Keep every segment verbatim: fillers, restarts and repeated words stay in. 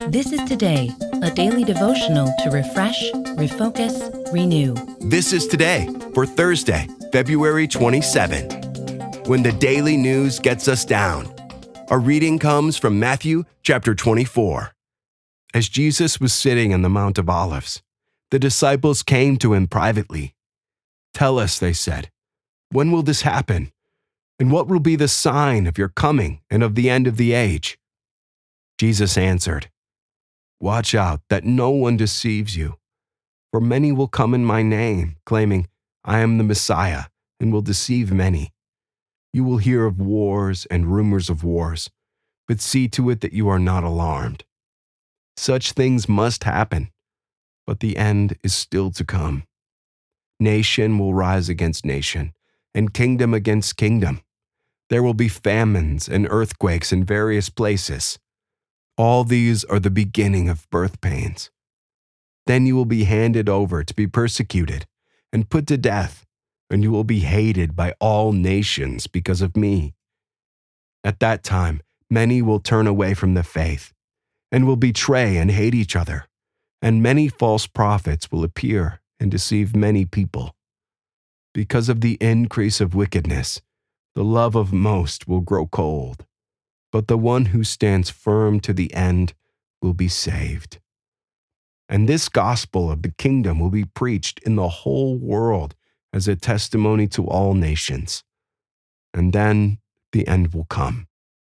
This is Today, a daily devotional to refresh, refocus, renew. This is Today for Thursday, February twenty-seventh. When the daily news gets us down. Our reading comes from Matthew chapter twenty-four. As Jesus was sitting on the Mount of Olives, the disciples came to him privately. "Tell us," they said, "when will this happen? And what will be the sign of your coming and of the end of the age?" Jesus answered, "Watch out that no one deceives you. For many will come in my name, claiming, 'I am the Messiah,' and will deceive many. You will hear of wars and rumors of wars, but see to it that you are not alarmed. Such things must happen, but the end is still to come. Nation will rise against nation, and kingdom against kingdom. There will be famines and earthquakes in various places. All these are the beginning of birth pains. Then you will be handed over to be persecuted and put to death, and you will be hated by all nations because of me. At that time, many will turn away from the faith and will betray and hate each other, and many false prophets will appear and deceive many people. Because of the increase of wickedness, the love of most will grow cold, but the one who stands firm to the end will be saved. And this gospel of the kingdom will be preached in the whole world as a testimony to all nations. And then the end will come."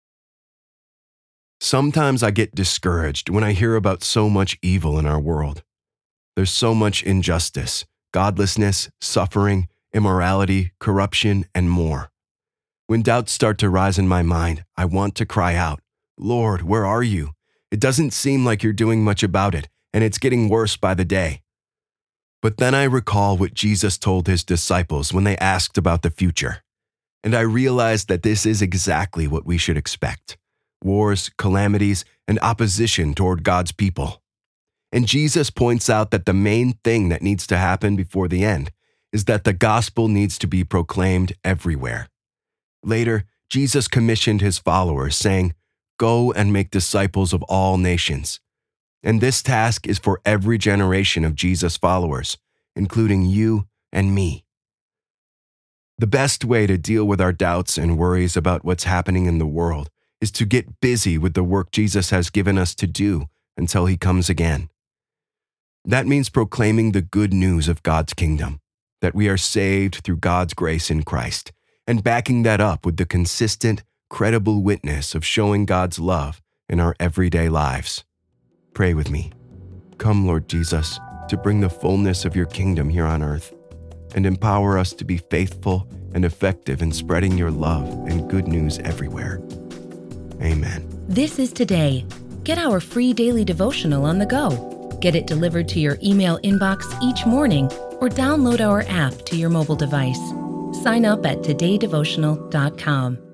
Sometimes I get discouraged when I hear about so much evil in our world. There's so much injustice, godlessness, suffering, immorality, corruption, and more. When doubts start to rise in my mind, I want to cry out, "Lord, where are you? It doesn't seem like you're doing much about it, and it's getting worse by the day." But then I recall what Jesus told his disciples when they asked about the future, and I realized that this is exactly what we should expect: wars, calamities, and opposition toward God's people. And Jesus points out that the main thing that needs to happen before the end is that the gospel needs to be proclaimed everywhere. Later, Jesus commissioned his followers, saying, "Go and make disciples of all nations." And this task is for every generation of Jesus' followers, including you and me. The best way to deal with our doubts and worries about what's happening in the world is to get busy with the work Jesus has given us to do until he comes again. That means proclaiming the good news of God's kingdom, that we are saved through God's grace in Christ, and backing that up with the consistent, credible witness of showing God's love in our everyday lives. Pray with me. Come, Lord Jesus, to bring the fullness of your kingdom here on earth, and empower us to be faithful and effective in spreading your love and good news everywhere. Amen. This is Today. Get our free daily devotional on the go. Get it delivered to your email inbox each morning, or download our app to your mobile device. Sign up at today devotional dot com.